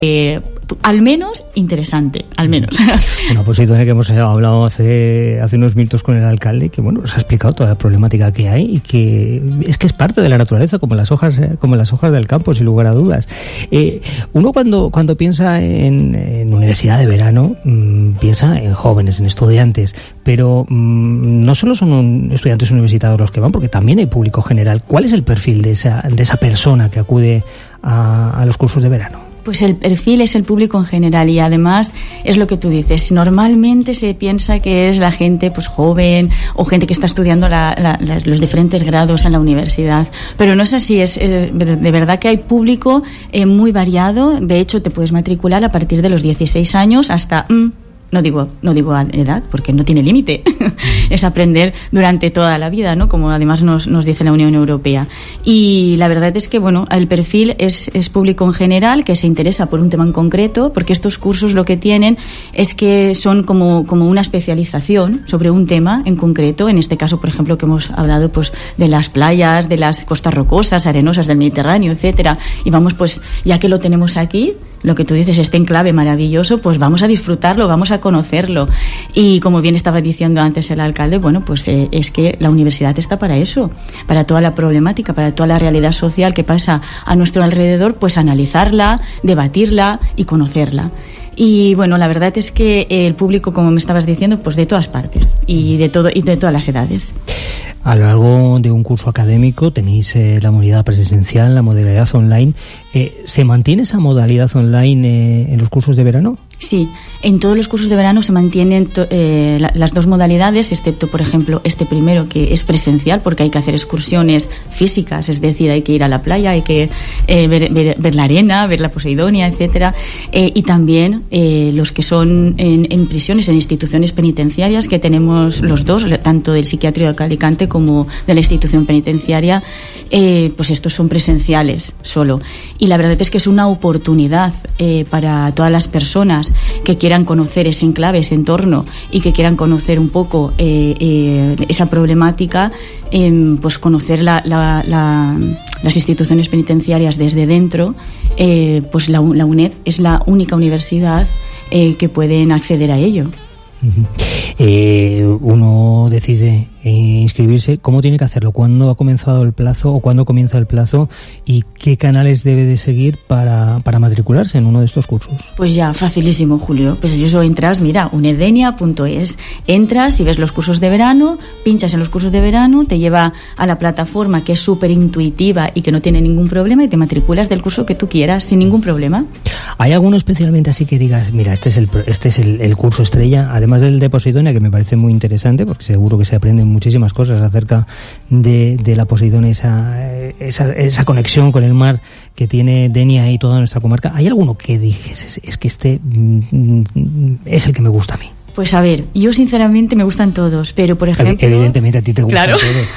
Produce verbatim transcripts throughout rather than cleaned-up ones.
Eh, al menos interesante, al menos. Una posición que hemos hablado hace hace unos minutos con el alcalde, que bueno, nos ha explicado toda la problemática que hay y que es que es parte de la naturaleza, como las hojas, como las hojas del campo, sin lugar a dudas. Eh, uno cuando cuando piensa en, en universidad de verano, mmm, piensa en jóvenes, en estudiantes, pero mmm, no solo son un, estudiantes universitarios los que van, porque también hay público general. ¿Cuál es el perfil de esa de esa persona que acude a, a los cursos de verano? Pues el perfil es el público en general y además es lo que tú dices. Normalmente se piensa que es la gente pues joven o gente que está estudiando la, la, la, los diferentes grados en la universidad, pero no es así. Es eh, de verdad que hay público eh, muy variado. De hecho, te puedes matricular a partir de los dieciséis años hasta... Mm, No digo, no digo edad, porque no tiene límite. Es aprender durante toda la vida, ¿no? Como además nos, nos dice la Unión Europea. Y la verdad es que, bueno, el perfil es, es público en general, que se interesa por un tema en concreto, porque estos cursos lo que tienen es que son como, como una especialización sobre un tema en concreto. En este caso, por ejemplo, que hemos hablado, pues, de las playas, de las costas rocosas, arenosas del Mediterráneo, etcétera. Y vamos, pues, ya que lo tenemos aquí, lo que tú dices, este enclave maravilloso, pues vamos a disfrutarlo, vamos a conocerlo. Y como bien estaba diciendo antes el alcalde, bueno, pues eh, es que la universidad está para eso, para toda la problemática, para toda la realidad social que pasa a nuestro alrededor, pues analizarla, debatirla y conocerla. Y bueno, la verdad es que el público, como me estabas diciendo, pues de todas partes y de todo y de todas las edades. A lo largo de un curso académico tenéis eh, la modalidad presencial, la modalidad online. Eh, ¿Se mantiene esa modalidad online eh, en los cursos de verano? Sí, en todos los cursos de verano se mantienen to, eh, la, las dos modalidades, excepto, por ejemplo, este primero que es presencial, porque hay que hacer excursiones físicas, es decir, hay que ir a la playa, hay que eh, ver, ver, ver la arena, ver la Poseidonia, etcétera. Eh, y también eh, los que son en, en prisiones, en instituciones penitenciarias, que tenemos los dos, tanto del psiquiátrico de Alicante como de la institución penitenciaria, eh, pues estos son presenciales solo. Y la verdad es que es una oportunidad eh, para todas las personas que quieran conocer ese enclave, ese entorno y que quieran conocer un poco eh, eh, esa problemática, eh, pues conocer la, la, la, las instituciones penitenciarias desde dentro. Eh, pues la, la UNED es la única universidad eh, que pueden acceder a ello. Uh-huh. Eh, uno decide eh, inscribirse, ¿cómo tiene que hacerlo? ¿Cuándo ha comenzado el plazo o cuándo comienza el plazo? ¿Y qué canales debe de seguir para, para matricularse en uno de estos cursos? Pues ya, facilísimo, Julio. Pues eso entras, mira, unedenia punto es. Entras y ves los cursos de verano, pinchas en los cursos de verano, te lleva a la plataforma que es súper intuitiva y que no tiene ningún problema y te matriculas del curso que tú quieras sin ningún problema. ¿Hay alguno especialmente así que digas, mira, este es el, este es el, el curso estrella, además del de Poseidonia, que me parece muy interesante porque seguro que se aprenden muchísimas cosas acerca de, de la Poseidonia, esa, esa, esa conexión con el mar que tiene Denia y toda nuestra comarca? ¿Hay alguno que dijes, es, es que este mm, es el que me gusta a mí? Pues a ver, yo sinceramente me gustan todos, pero por ejemplo... Evidentemente a ti te gustan claro.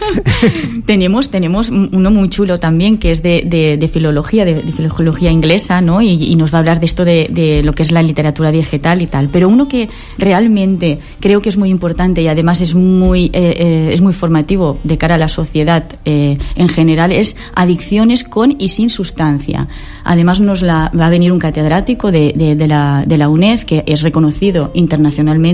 todos. tenemos, tenemos uno muy chulo también, que es de, de, de filología, de, de filología inglesa, ¿no? Y, y nos va a hablar de esto de, de lo que es la literatura digital y tal. Pero uno que realmente creo que es muy importante y además es muy, eh, eh, es muy formativo de cara a la sociedad eh, en general, es Adicciones con y sin sustancia. Además nos la, va a venir un catedrático de, de, de, la, de la UNED, que es reconocido internacionalmente,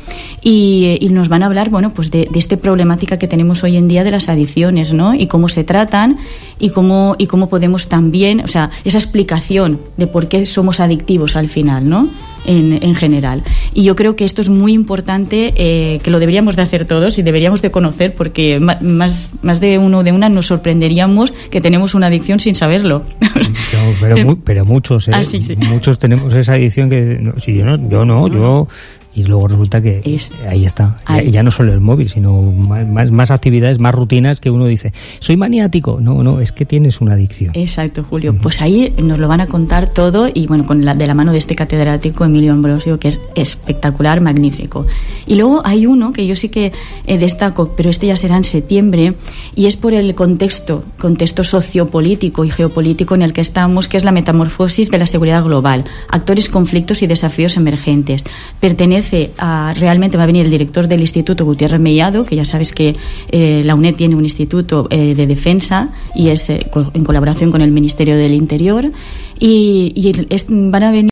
y, y nos van a hablar, bueno, pues de, de esta problemática que tenemos hoy en día de las adicciones, ¿no? Y cómo se tratan y cómo y cómo podemos también, o sea, esa explicación de por qué somos adictivos al final, ¿no? En, en general. Y yo creo que esto es muy importante, eh, que lo deberíamos de hacer todos y deberíamos de conocer, porque más, más de uno de una nos sorprenderíamos que tenemos una adicción sin saberlo. No, pero, mu- pero muchos, ¿eh? Ah, sí, sí. Muchos tenemos esa adicción que, no, si yo no, yo no, yo... Y luego resulta que es, ahí está. Ahí. Ya, ya no solo el móvil, sino más, más, más actividades, más rutinas que uno dice, soy maniático. No, no, es que tienes una adicción. Exacto, Julio. Uh-huh. Pues ahí nos lo van a contar todo y bueno, con la, de la mano de este catedrático Emilio Ambrosio, que es espectacular, magnífico. Y luego hay uno que yo sí que eh, destaco, pero este ya será en septiembre, y es por el contexto, contexto sociopolítico y geopolítico en el que estamos, que es la metamorfosis de la seguridad global, actores, conflictos y desafíos emergentes. Pertenece trece a, realmente va a venir el director del Instituto, Gutiérrez Mellado, que ya sabes que eh, la UNED tiene un instituto eh, de defensa y es eh, en colaboración con el Ministerio del Interior, y, y es, van a venir